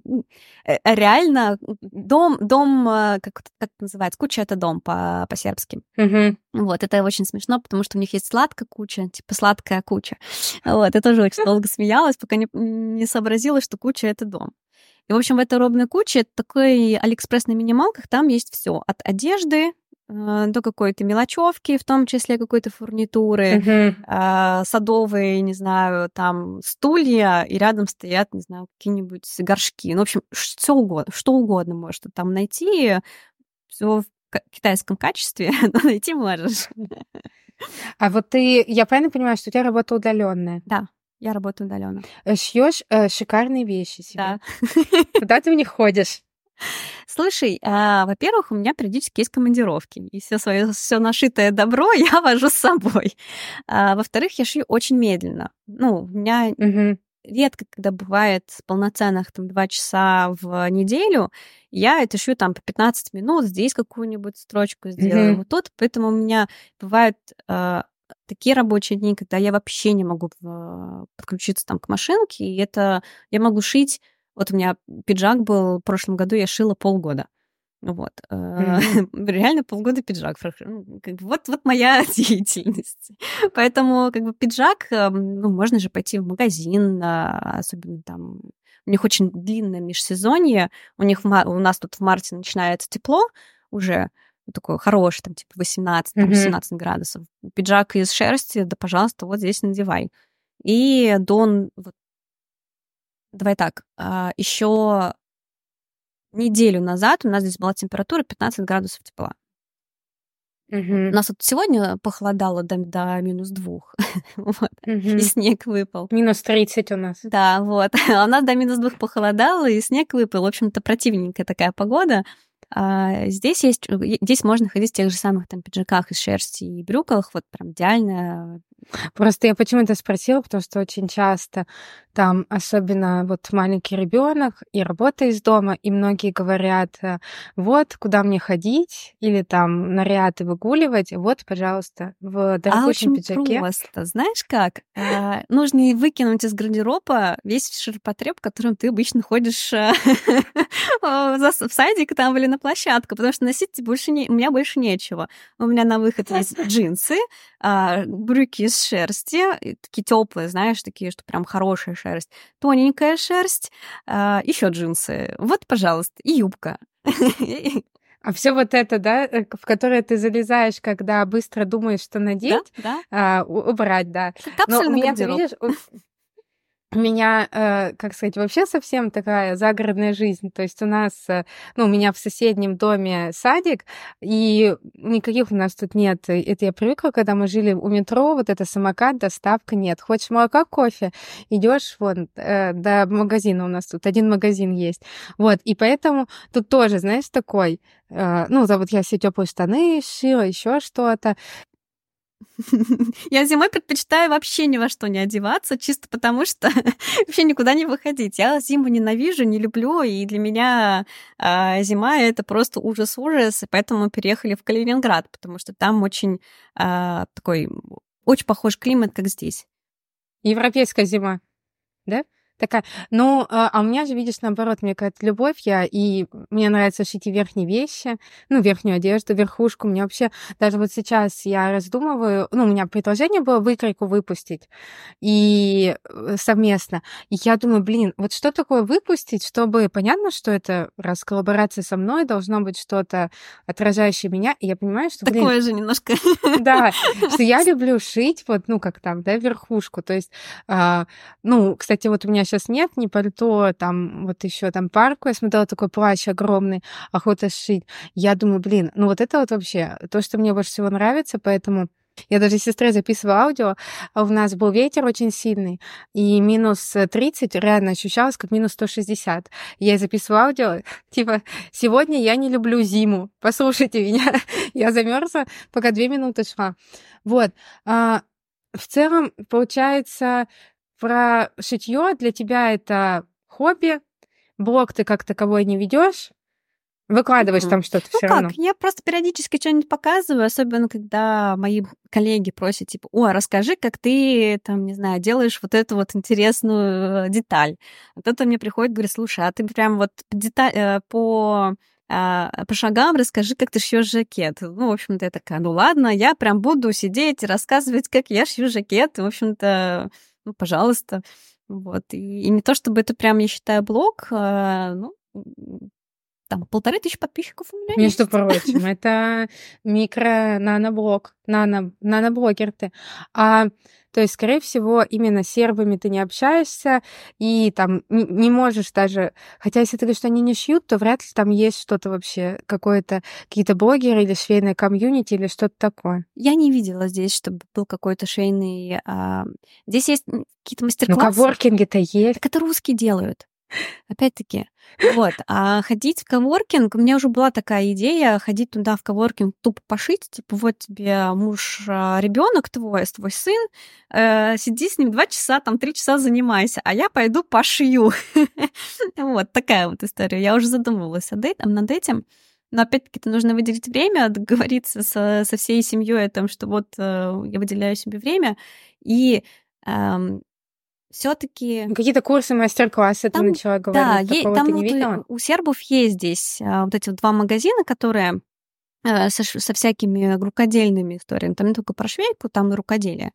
реально дом, как называется? Куча — это дом по-сербски. Вот, это очень смешно, потому что у них есть сладкая куча, типа сладкая куча. Вот, я тоже очень долго смеялась, пока не сообразила, что куча — это дом. И, в общем, в этой робной куче, это такой Алиэкспресс на минималках, там есть все от одежды до какой-то мелочевки, в том числе какой-то фурнитуры, садовые, не знаю, там стулья, и рядом стоят, не знаю, какие-нибудь горшки. Ну, в общем, что угодно можешь ты там найти, все в китайском качестве, но найти можешь. А вот я правильно понимаю, что у тебя работа удаленная? Да. Я работаю удаленно. Шьешь шикарные вещи себе. Да. Куда ты в них ходишь? Слушай, во-первых, у меня периодически есть командировки, и все нашитое добро я вожу с собой. Во-вторых, я шью очень медленно. Ну, у меня редко, когда бывает полноценных там 2 часа в неделю, я это шью там по 15 минут, здесь какую-нибудь строчку сделаю, вот тут. Поэтому у меня бывают такие рабочие дни, когда я вообще не могу подключиться там к машинке, и это я могу шить. Вот у меня пиджак был в прошлом году, я шила полгода. Вот. Реально полгода пиджак. Вот моя деятельность. Поэтому как бы пиджак, можно же пойти в магазин, особенно там... У них очень длинное межсезонье. У нас тут в марте начинается тепло уже. такой хороший, там, типа 18, там, 17 градусов. Пиджак из шерсти, да, пожалуйста, вот здесь надевай. И вот, давай так, еще неделю назад у нас здесь была температура 15 градусов тепла. У нас вот сегодня похолодало до -2. Вот. И снег выпал. -30 у нас. Да, вот. А у нас до -2 похолодало, и снег выпал. В общем-то, противненькая такая погода. Здесь можно ходить в тех же самых там пиджаках из шерсти и брюках, вот прям идеально. Просто я почему-то спросила, потому что очень часто там, особенно вот маленький ребенок и работа из дома, и многие говорят, вот, куда мне ходить, или там наряд и выгуливать, вот, пожалуйста, в дорогущем пиджаке. Очень просто. Знаешь как? Нужно выкинуть из гардероба весь ширпотреб, которым ты обычно ходишь в садик там или на площадку, потому что носить у меня больше нечего. У меня на выход есть джинсы, брюки из шерсти, такие теплые, знаешь, такие, что прям хорошая шерсть, тоненькая шерсть, еще джинсы. Вот, пожалуйста, и юбка. А все вот это, да, в которое ты залезаешь, когда быстро думаешь, что надеть, да. Убрать, да. Капсульный Но у меня, гардероб. ты видишь, у меня, как сказать, вообще совсем такая загородная жизнь. То есть у нас, у меня в соседнем доме садик, и никаких у нас тут нет. Это я привыкла, когда мы жили у метро, вот это самокат, доставка нет. Хочешь молока, кофе, идешь вон до магазина у нас тут, один магазин есть. Вот, и поэтому тут тоже, знаешь, такой, вот я все теплые штаны шила, еще что-то. Я зимой предпочитаю вообще ни во что не одеваться, чисто потому что вообще никуда не выходить. Я зиму ненавижу, не люблю, и для меня зима — это просто ужас-ужас, и поэтому мы переехали в Калининград, потому что там очень такой, очень похож климат, как здесь. Европейская зима, да? Такая. А у меня же, видишь, наоборот, мне какая-то любовь, мне нравится шить и верхние вещи, верхнюю одежду, верхушку. Мне вообще, даже вот сейчас я раздумываю, у меня предложение было выкройку выпустить, и совместно. И я думаю, вот что такое выпустить, чтобы, понятно, что это, раз коллаборация со мной, должно быть что-то отражающее меня, и я понимаю, что, такое же немножко. Да, что я люблю шить, вот, как там, да, верхушку. То есть, кстати, вот у меня сейчас нет ни пальто, там, вот еще там парку, я смотрела такой плащ огромный, охота сшить. Я думаю, вот это вот вообще то, что мне больше всего нравится, поэтому я даже сестре записывала аудио, а у нас был ветер очень сильный, и -30 реально ощущалось как -160. Я ей записывала аудио, типа, сегодня я не люблю зиму, послушайте меня. Я замерзла, пока 2 минуты шла. Вот. В целом, получается, про шитьё для тебя это хобби, блог ты как таковой не ведешь, выкладываешь там что-то все равно. Я просто периодически что-нибудь показываю, особенно когда мои коллеги просят, типа, расскажи, как ты, там, не знаю, делаешь вот эту вот интересную деталь. А кто-то мне приходит, говорит, слушай, а ты прям вот по шагам расскажи, как ты шьешь жакет. В общем-то, я такая, ладно, я прям буду сидеть и рассказывать, как я шью жакет. В общем-то, пожалуйста. Вот. И не то, чтобы это прям, я считаю, блог, там 1500 подписчиков у меня Между есть. прочим, это микро-наноблог, наноблогер ты. То есть, скорее всего, именно с сербами ты не общаешься, и там не можешь даже... Хотя, если ты говоришь, что они не шьют, то вряд ли там есть что-то вообще, какие-то блогеры или швейное комьюнити, или что-то такое. Я не видела здесь, чтобы был какой-то швейный... Здесь есть какие-то мастер-классы. Коворкинги-то есть. Так это русские делают. Опять-таки. Вот. А ходить в коворкинг, у меня уже была такая идея, ходить туда в коворкинг тупо пошить, типа, вот тебе муж, ребенок твой сын, сиди с ним 2 часа, там 3 часа занимайся, а я пойду пошью. Вот такая вот история. Я уже задумывалась над этим. Но опять-таки это нужно выделить время, договориться со всей семьей о том, что вот я выделяю себе время, и все-таки какие-то курсы, мастер-классы ты начала говорить, такого ты не видела? У сербов есть здесь вот эти вот 2 магазина, которые со всякими рукодельными историями. Там не только про швейку, там и рукоделие.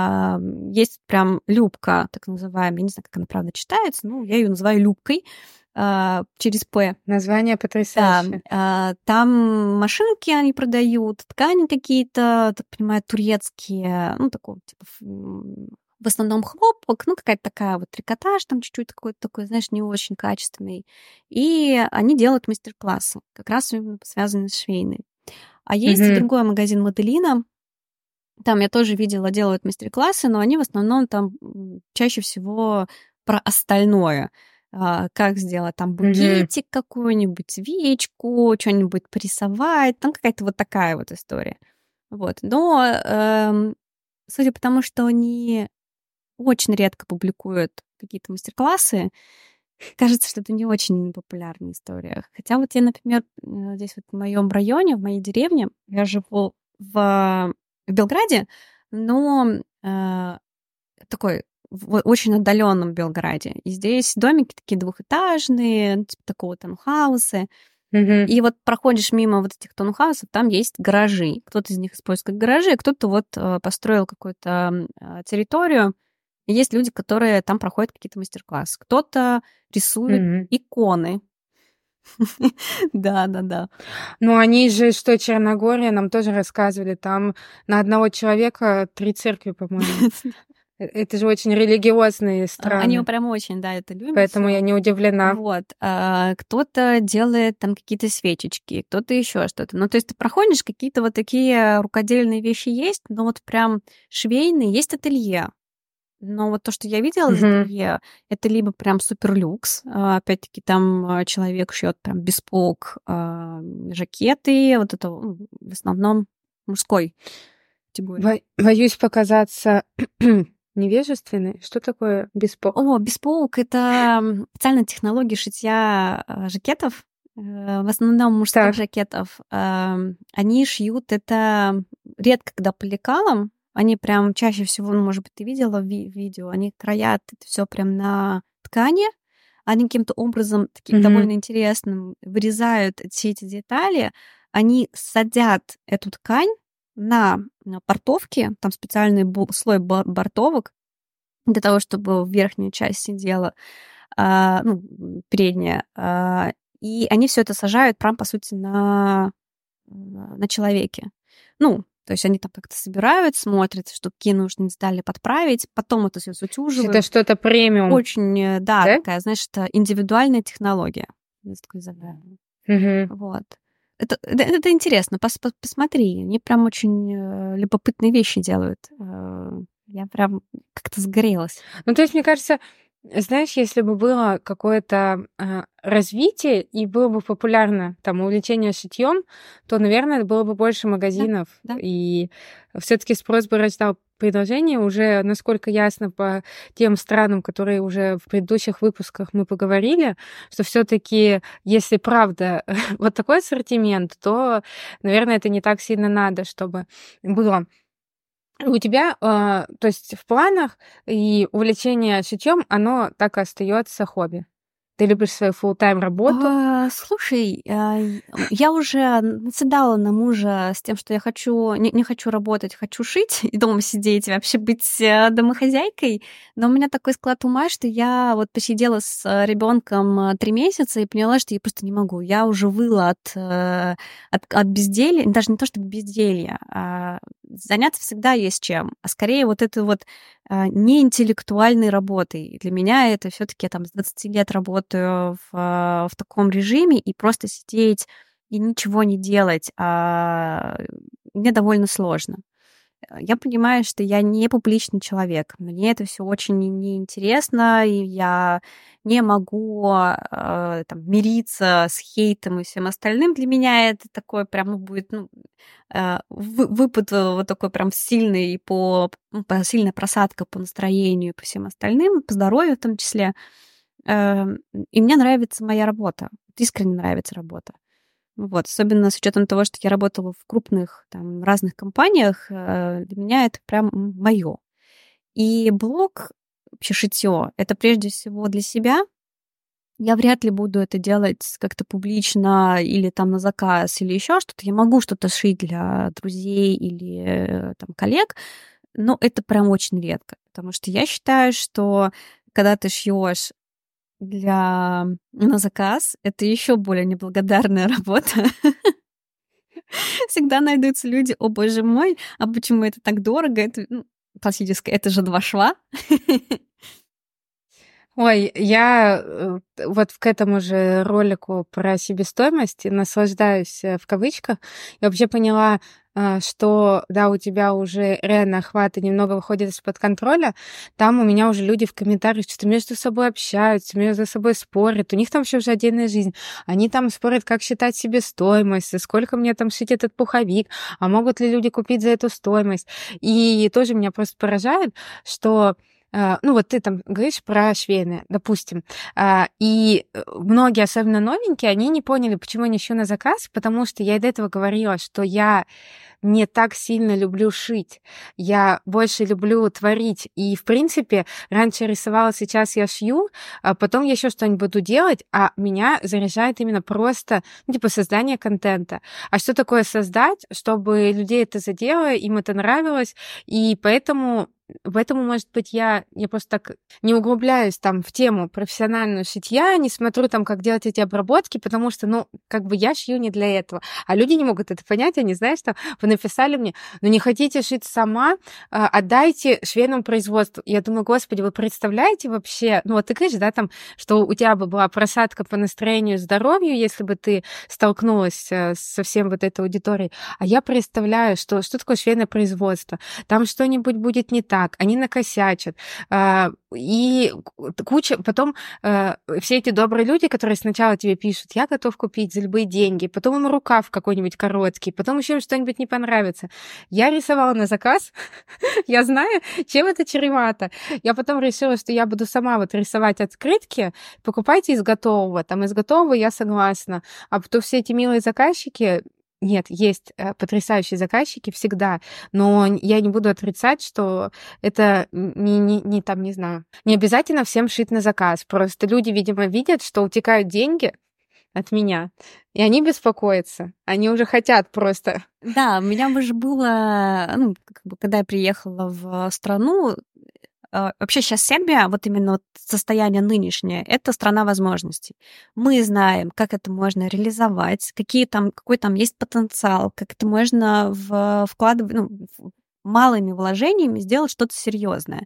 Есть прям Любка, так называемая, я не знаю, как она правда читается, я ее называю Любкой. через П. Название потрясающее. Да, там машинки они продают, ткани какие-то, так понимаю, турецкие, ну, такого, типа, в основном хлопок, ну, какая-то такая вот трикотаж, там чуть-чуть какой-то такой, знаешь, не очень качественный. И они делают мастер-классы, как раз именно связанные с швейной. А есть другой магазин Моделина, там я тоже видела, делают мастер-классы, но они в основном там чаще всего про остальное. Как сделать там букетик какой-нибудь, свечку, что-нибудь порисовать. Там какая-то вот такая вот история. Вот. Но судя по тому, что они очень редко публикуют какие-то мастер-классы, кажется, что это не очень популярная история. Хотя вот я, например, здесь вот в моем районе, в моей деревне, я живу в Белграде, но такой в очень отдаленном Белграде. И здесь домики такие двухэтажные, ну, типа такого таунхаусы. И вот проходишь мимо вот этих таунхаусов, там есть гаражи. Кто-то из них использует как гаражи, а кто-то вот построил какую-то территорию. И есть люди, которые там проходят какие-то мастер-классы. Кто-то рисует иконы. Да. Ну, они же, что Черногория, нам тоже рассказывали, там на одного человека 3 церкви, по-моему. Это же очень религиозные Они страны, прям очень, да, это любят. поэтому я не удивлена. Вот. Кто-то делает там какие-то свечечки, кто-то еще что-то. Ну, то есть ты проходишь, какие-то вот такие рукодельные вещи есть, но вот прям швейные, есть ателье. Но вот то, что я видела из ателье, это либо прям суперлюкс, опять-таки там человек шьет прям бесполк жакеты, вот это в основном мужской категории. Боюсь показаться невежественной. Что такое бесполк? Бесполк — это специальная технология шитья жакетов, в основном мужских жакетов. Они шьют это редко, когда по лекалам. Они прям чаще всего, ну, может быть, ты видела видео, они краят это все прям на ткани, они каким-то образом таким довольно интересным вырезают все эти детали, они садят эту ткань на бортовки, там специальный слой бортовок для того, чтобы верхняя часть сидела, передняя, и они все это сажают прям, по сути, на человеке. Ну, то есть они там как-то собирают, смотрят, что какие нужные детали подправить, потом это все сутюживают. Это что-то премиум. Очень, да, такая, знаешь, это индивидуальная технология. Вот. Это интересно, посмотри. Они прям очень любопытные вещи делают. Я прям как-то сгорелась. Ну, то есть, мне кажется, знаешь, если бы было какое-то развитие и было бы популярно там увлечение шитьем, то, наверное, было бы больше магазинов. Да. И все-таки спрос бы рождал предложение. Уже, насколько ясно по тем странам, которые уже в предыдущих выпусках мы поговорили, что все-таки, если правда вот такой ассортимент, то, наверное, это не так сильно надо, чтобы было. У тебя, то есть в планах и увлечение шитьем, оно так и остается хобби? Ты любишь свою full-time работу? Слушай, я уже наседала на мужа с тем, что я не хочу работать, хочу шить и дома сидеть, вообще быть домохозяйкой. Но у меня такой склад ума, что я вот посидела с ребенком 3 месяца и поняла, что я просто не могу. Я уже выла от безделья, даже не то чтобы безделья, а заняться всегда есть чем. А скорее вот это вот неинтеллектуальной работой. Для меня это все-таки я там с 20 лет работаю в таком режиме, и просто сидеть и ничего не делать мне довольно сложно. Я понимаю, что я не публичный человек. Мне это все очень неинтересно, и я не могу мириться с хейтом и всем остальным. Для меня это такой прям будет выпад вот такой прям сильный сильная просадка по настроению, по всем остальным, по здоровью в том числе. И мне нравится моя работа. Искренне нравится работа. Вот, особенно с учетом того, что я работала в крупных там разных компаниях, для меня это прям моё. И блог, вообще шитьё, это прежде всего для себя. Я вряд ли буду это делать как-то публично или там на заказ, или еще что-то. Я могу что-то шить для друзей или там коллег, но это прям очень редко, потому что я считаю, что когда ты шьешь на заказ. Это еще более неблагодарная работа. Всегда найдутся люди: "О, боже мой, а почему это так дорого?" Это, классическое: "Это же 2 шва". Ой, я вот к этому же ролику про себестоимость наслаждаюсь в кавычках. Я вообще поняла, что да, у тебя уже реально охваты немного выходят из-под контроля. Там у меня уже люди в комментариях что-то между собой общаются, между собой спорят. У них там вообще уже отдельная жизнь. Они там спорят, как считать себестоимость, сколько мне там шить этот пуховик, а могут ли люди купить за эту стоимость. И тоже меня просто поражает, что ну, вот ты там говоришь про швейное, допустим, и многие, особенно новенькие, они не поняли, почему я не ищу на заказ, потому что я и до этого говорила, что я не так сильно люблю шить, я больше люблю творить. И, в принципе, раньше я рисовала, сейчас я шью, а потом я еще что-нибудь буду делать, а меня заряжает именно просто, ну, типа, создание контента. А что такое создать, чтобы людей это задело, им это нравилось, и поэтому, может быть, я просто так не углубляюсь там в тему профессиональную шитья, не смотрю там, как делать эти обработки, потому что, ну, как бы я шью не для этого. А люди не могут это понять, они, знаешь, там, написали мне: "Ну, не хотите шить сама, отдайте швейному производству". Я думаю, господи, вы представляете вообще? Ну, вот ты говоришь, да, там, что у тебя бы была просадка по настроению, здоровью, если бы ты столкнулась со всем вот этой аудиторией. А я представляю, что такое швейное производство. Там что-нибудь будет не так, они накосячат. И куча... Потом все эти добрые люди, которые сначала тебе пишут: "Я готов купить за любые деньги", потом им рукав какой-нибудь короткий, потом еще что-нибудь не понравится. Я рисовала на заказ, я знаю, чем это чревато. Я потом решила, что я буду сама вот рисовать открытки, покупайте из готового. Там из готового я согласна. А то все эти милые заказчики, нет, есть потрясающие заказчики всегда, но я не буду отрицать, что это не там, не знаю, не обязательно всем шить на заказ. Просто люди, видимо, видят, что утекают деньги от меня, и они беспокоятся. Они уже хотят просто. Да, у меня уже было, ну, как бы, когда я приехала в страну, вообще сейчас Сербия, вот именно вот состояние нынешнее, это страна возможностей. Мы знаем, как это можно реализовать, какой там есть потенциал, как это можно вкладывать, ну, малыми вложениями сделать что-то серьезное.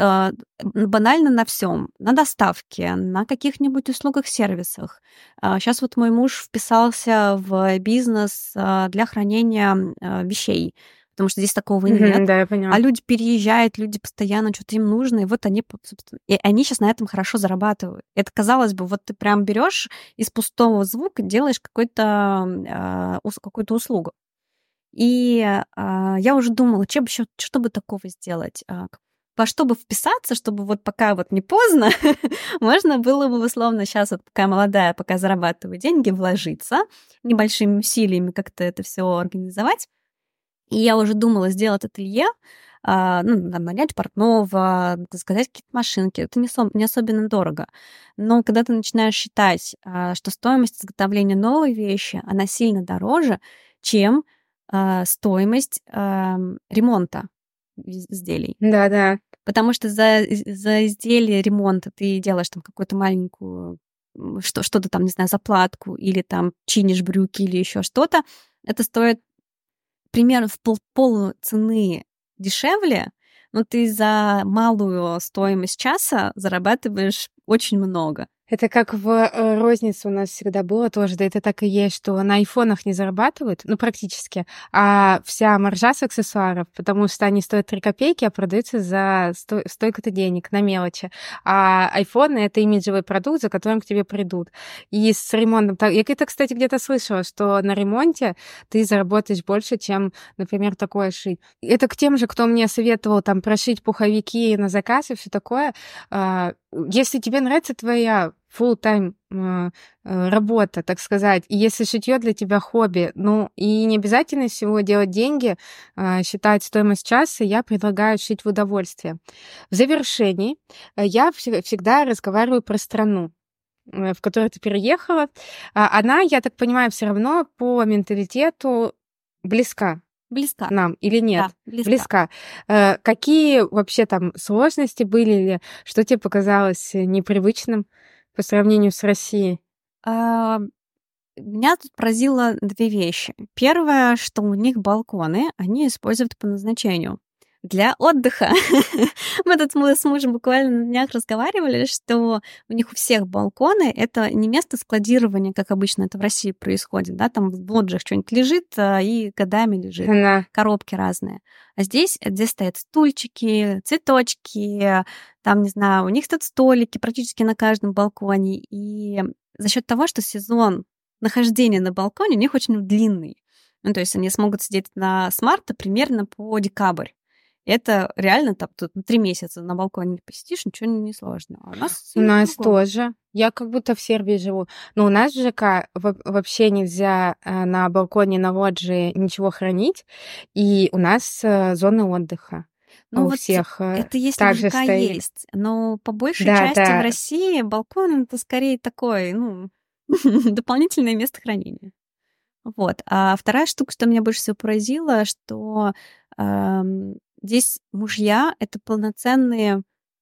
Банально на всем, на доставке, на каких-нибудь услугах-сервисах. Сейчас вот мой муж вписался в бизнес для хранения вещей, потому что здесь такого нет. Да, я поняла. А люди переезжают, люди постоянно что-то им нужно, и вот они, собственно, и они сейчас на этом хорошо зарабатывают. Это, казалось бы, вот ты прям берешь из пустого звука, делаешь какую-то услугу. И я уже думала, что бы такого сделать, во что бы вписаться, чтобы вот пока вот не поздно, можно было бы, условно, сейчас вот пока молодая, пока зарабатываю деньги, вложиться, небольшими усилиями как-то это все организовать. И я уже думала сделать ателье, ну, там, нанять портного, заказать какие-то машинки. Это не особенно дорого. Но когда ты начинаешь считать, что стоимость изготовления новой вещи, она сильно дороже, чем стоимость ремонта изделий. Да. Потому что за изделие ремонта ты делаешь там какую-то маленькую что-то там, не знаю, заплатку, или там чинишь брюки, или еще что-то. Это стоит примерно в полу цены дешевле, но ты за малую стоимость часа зарабатываешь очень много. Это как в рознице у нас всегда было тоже, да это так и есть, что на айфонах не зарабатывают, ну, практически, а вся маржа с аксессуаров, потому что они стоят 3 копейки, а продаются за столько-то денег на мелочи. А айфоны — это имиджевый продукт, за которым к тебе придут. И с ремонтом... Я это, кстати, где-то слышала, что на ремонте ты заработаешь больше, чем, например, такое шить. Это к тем же, кто мне советовал там прошить пуховики на заказ и все такое. Если тебе нравится твоя full-time работа, так сказать, и если шитье для тебя хобби, ну и не обязательно всего делать деньги, считать стоимость часа, я предлагаю шить в удовольствие. В завершении я всегда разговариваю про страну, в которую ты переехала. Она, я так понимаю, все равно по менталитету близка нам или нет? Да, близка. Какие вообще там сложности были или что тебе показалось непривычным по сравнению с Россией? А, Меня тут поразило две вещи. Первое, что у них балконы, они используют по назначению для отдыха. Мы с мужем буквально на днях разговаривали, что у них у всех балконы — это не место складирования, как обычно это в России происходит, да, там в лоджиях что-нибудь лежит и годами лежит, Да. коробки разные. А здесь стоят стульчики, цветочки, там, не знаю, у них стоят столики практически на каждом балконе. И за счет того, что сезон нахождения на балконе у них очень длинный. Ну, то есть они смогут сидеть с марта примерно по декабрь. Это реально там тут 3 месяца на балконе не посидишь, ничего не сложно. А у нас тоже. Я как будто в Сербии живу. Но у нас в ЖК вообще нельзя на балконе, на лоджии ничего хранить. И у нас зона отдыха. Ну, у вот всех это если в также ЖК стоит. есть. Но по большей Да, части в да. России балкон — это скорее такое, дополнительное место хранения. Вот. А вторая штука, что меня больше всего поразило, что здесь мужья — это полноценные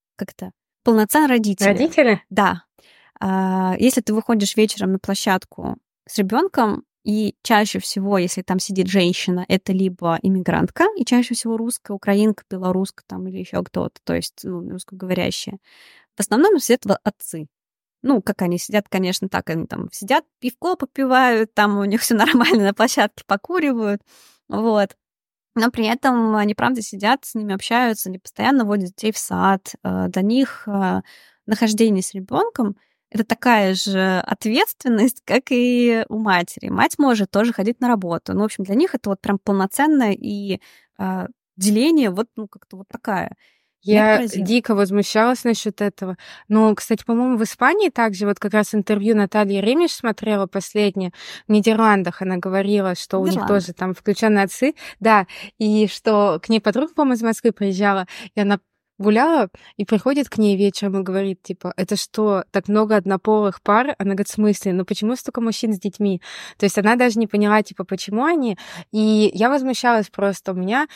родители. Родители? Да. Если ты выходишь вечером на площадку с ребенком, и чаще всего, если там сидит женщина, это либо иммигрантка, и чаще всего русская, украинка, белоруска там, или еще кто-то, то есть русскоговорящая. В основном сидят отцы. Как они сидят, конечно, так, они там сидят, пивко попивают, там у них все нормально на площадке, покуривают, вот. Но при этом они, правда, сидят, с ними общаются, они постоянно водят детей в сад. Для них нахождение с ребенком — это такая же ответственность, как и у матери. Мать может тоже ходить на работу. В общем, для них это вот прям полноценное и деление как-то вот такая. Я дико возмущалась насчет этого. Но, кстати, по-моему, в Испании также вот как раз интервью Натальи Ремеш смотрела последнее. В Нидерландах она говорила, что у них тоже там включены отцы. Да, и что к ней подруга, по-моему, из Москвы приезжала, и она гуляла, и приходит к ней вечером и говорит, типа, это что, так много однополых пар? Она говорит, в смысле? Ну почему столько мужчин с детьми? То есть она даже не поняла, типа, почему они. И я возмущалась просто.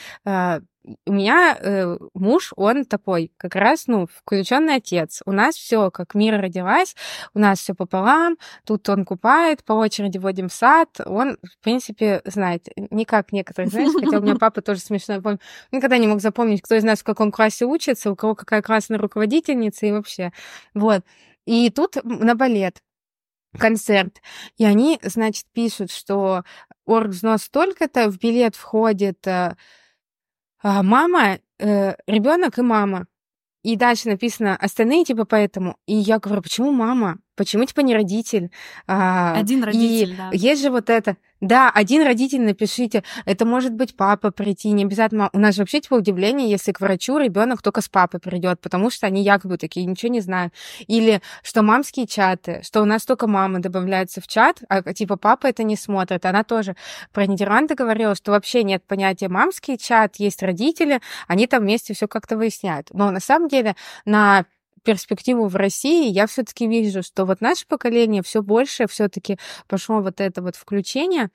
У меня муж, он такой, как раз, включенный отец. У нас все как Мира родилась, у нас все пополам, тут он купает, по очереди водим в сад. Он, в принципе, знает, не как некоторые, знаешь, хотя у меня папа тоже смешно, я помню, никогда не мог запомнить, кто из нас в каком классе учится, у кого какая классная руководительница и вообще. Вот. И тут на балет концерт. И они, значит, пишут, что оргвзнос столько-то, в билет входит мама, ребенок и мама. И дальше написано остальные типа поэтому. И я говорю, почему мама? Почему типа не родитель? Один родитель, и да. Есть же вот это. Да, один родитель, напишите. Это может быть папа прийти, не обязательно. У нас же вообще типа удивление, если к врачу ребенок только с папой придет, потому что они якобы такие, ничего не знают. Или что мамские чаты, что у нас только мама добавляется в чат, а типа папа это не смотрит. Она тоже про Нидерланды говорила, что вообще нет понятия мамский чат, есть родители, они там вместе все как-то выясняют. Но на самом деле на перспективу в России я все-таки вижу, что вот наше поколение все больше все-таки пошло вот это вот включение.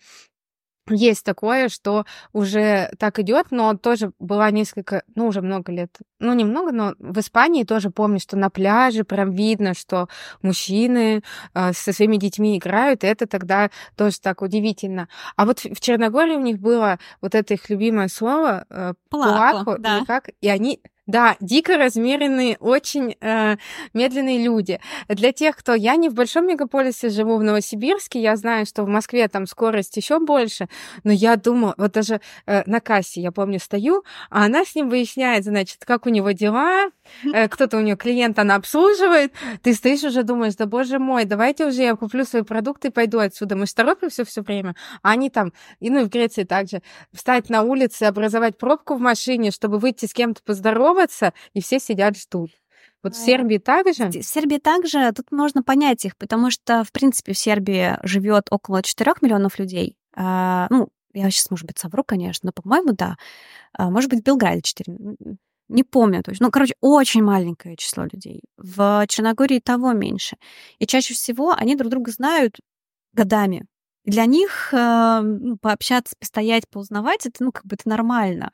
Есть такое, что уже так идет, но тоже была уже много лет. Немного, но в Испании тоже помню, что на пляже прям видно, что мужчины со своими детьми играют, и это тогда тоже так удивительно. А вот в Черногории у них было вот это их любимое слово плако, да. и они... Да, дико размеренные, очень медленные люди. Для тех, кто... Я не в большом мегаполисе живу, в Новосибирске, я знаю, что в Москве там скорость еще больше, но я думала, вот даже на кассе, я помню, стою, а она с ним выясняет, значит, как у него дела, кто-то у нее клиент, она обслуживает, ты стоишь уже, думаешь, да боже мой, давайте уже я куплю свои продукты и пойду отсюда. Мы же торопимся все время, а они там, и в Греции также, встать на улице, образовать пробку в машине, чтобы выйти с кем-то поздороваться, и все сидят, ждут. Вот в Сербии также? В Сербии также, тут можно понять их, потому что, в принципе, в Сербии живет около 4 миллионов людей. Я сейчас, может быть, совру, конечно, но, по-моему, да. Может быть, в Белграде 4. Не помню точно. Очень маленькое число людей. В Черногории того меньше. И чаще всего они друг друга знают годами. Для них пообщаться, постоять, поузнавать, это, это нормально.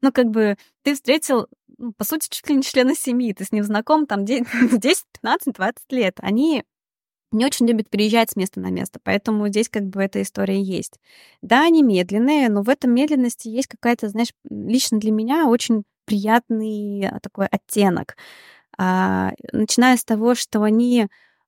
Ты встретил, по сути, чуть ли не члена семьи, ты с ним знаком там 10, 15, 20 лет. Они не очень любят переезжать с места на место, поэтому здесь как бы эта история есть. Да, они медленные, но в этом медленности есть какая-то, знаешь, лично для меня очень приятный такой оттенок. Начиная с того, что они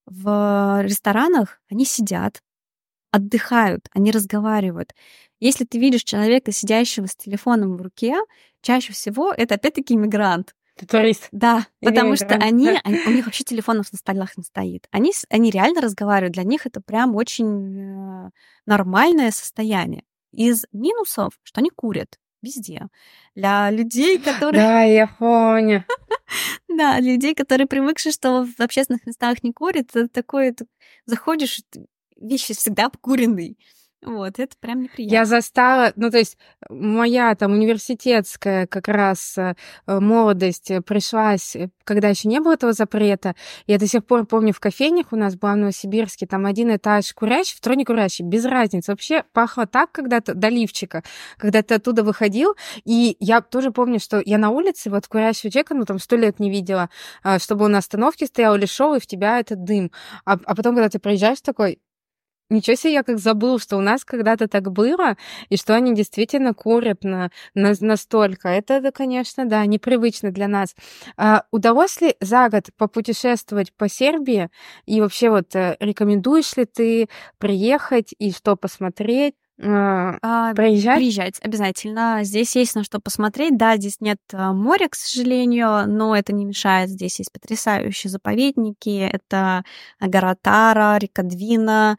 в ресторанах, они сидят, отдыхают, они разговаривают. Если ты видишь человека, сидящего с телефоном в руке, чаще всего это опять-таки иммигрант. Ты турист. Да, Или потому что иммигрант. у них вообще телефонов на столах не стоит. Они реально разговаривают, для них это прям очень нормальное состояние. Из минусов, что они курят везде. Для людей, которые... Да, я помню. Да, людей, которые привыкли, что в общественных местах не курят, это такое, заходишь, вещи всегда обкуренный. Вот, это прям неприятно. Я застала, ну, то есть моя там университетская как раз молодость пришлась, когда еще не было этого запрета. Я до сих пор помню, в кофейнях у нас была в Новосибирске, там один этаж курящий, второй не курящий, без разницы. Вообще пахло так когда-то до лифчика, когда ты оттуда выходил. И я тоже помню, что я на улице вот курящего человека, ну, там 100 лет не видела, чтобы он на остановке стоял или шел, и в тебя этот дым. А потом, когда ты приезжаешь такой... Ничего себе, я как забыл, что у нас когда-то так было, и что они действительно курят настолько. Это, конечно, да, непривычно для нас. Удалось ли за год попутешествовать по Сербии? И вообще вот рекомендуешь ли ты приехать и что посмотреть? Приезжать? Приезжать обязательно. Здесь есть на что посмотреть. Да, здесь нет моря, к сожалению, но это не мешает. Здесь есть потрясающие заповедники. Это гора Тара, река Двина.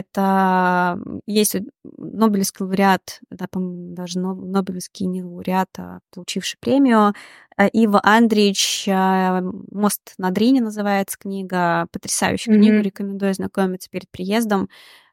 Это есть Нобелевский лауреат, да, по-моему, даже Нобелевский не лауреат, а получивший премию. Иво Андрич «Мост на Дрине» называется книга. Потрясающая книга, рекомендую ознакомиться перед приездом.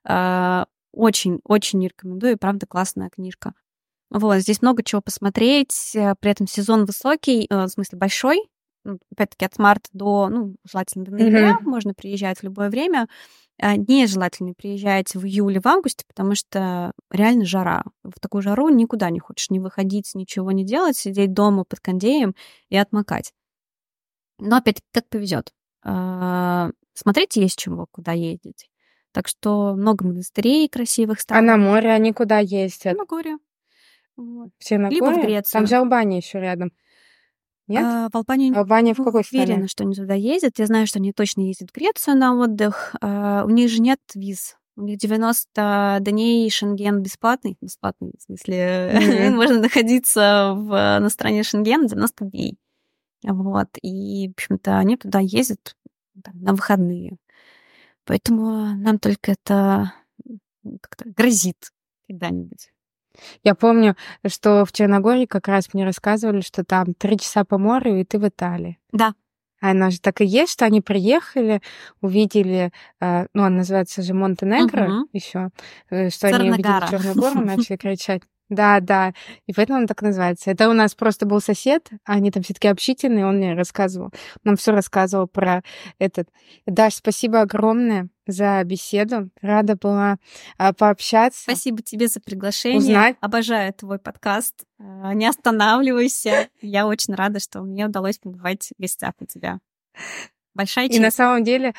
Очень-очень рекомендую, правда, классная книжка. Вот, здесь много чего посмотреть, при этом сезон высокий, в смысле большой, опять-таки от марта до, желательно до ноября, можно приезжать в любое время. Нежелательно приезжать в июле, в августе, потому что реально жара. В такую жару никуда не хочешь не выходить, ничего не делать, сидеть дома под кондеем и отмокать. Но опять-таки, как повезет. Смотреть есть чего, куда ездить. Так что много монастырей красивых стран. А на море они куда ездят? На горе. Все на Либо горе? в Грецию. Там же Албания еще рядом. Нет? В Албанию Албания в какой стране? Уверена, что они туда ездят. Я знаю, что они точно ездят в Грецию на отдых. У них же нет виз. У них 90 дней Шенген бесплатный. Бесплатный, в смысле, можно находиться на стране Шенген 90 дней. Вот. И, в общем-то, они туда ездят на выходные. Поэтому нам только это как-то грозит когда-нибудь. Я помню, что в Черногории как раз мне рассказывали, что там 3 часа по морю, и ты в Италии. Да. А оно же так и есть, что они приехали, увидели, он называется же Монтенегро еще, что они увидели Черногорию, начали кричать. Да, и поэтому он так называется. Это у нас просто был сосед, они там все-таки общительные, он мне рассказывал, нам все рассказывал про этот. Даш, спасибо огромное за беседу. Рада была пообщаться. Спасибо тебе за приглашение. Узнать. Обожаю твой подкаст. Не останавливайся. Я очень рада, что мне удалось побывать в гостях у тебя. Большая честь. И на самом деле...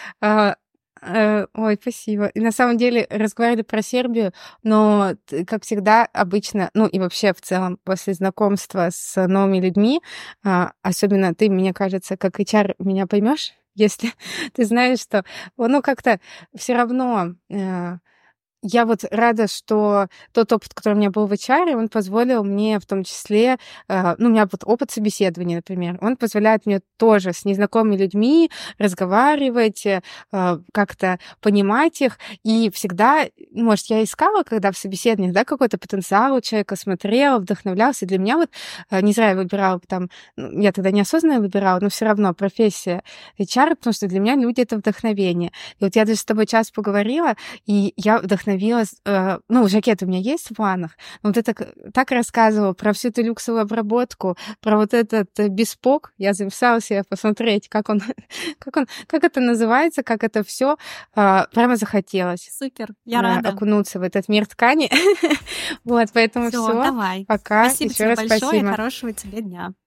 Ой, спасибо. И на самом деле разговаривали про Сербию, но, как всегда, обычно, и вообще в целом после знакомства с новыми людьми, особенно ты, мне кажется, как HR, меня поймешь, если ты знаешь, что, как-то все равно... Я вот рада, что тот опыт, который у меня был в HR, он позволил мне в том числе, у меня вот опыт собеседования, например, он позволяет мне тоже с незнакомыми людьми разговаривать, как-то понимать их, и всегда, может, я искала, когда в собеседованиях, да, какой-то потенциал у человека, смотрела, вдохновлялась, и для меня вот, не зря я выбирала там, я тогда неосознанно выбирала, но все равно профессия HR, потому что для меня люди — это вдохновение. И вот я даже с тобой час поговорила, и я вдохновилась, жакет у меня есть в планах, но вот это так рассказывала про всю эту люксовую обработку, про вот этот беспок, я записала себе посмотреть, как это называется, как это все прямо захотелось. Супер, я рада. Окунуться в этот мир ткани. Вот, поэтому все. Давай. Пока. Спасибо Еще тебе раз большое, спасибо. Хорошего тебе дня.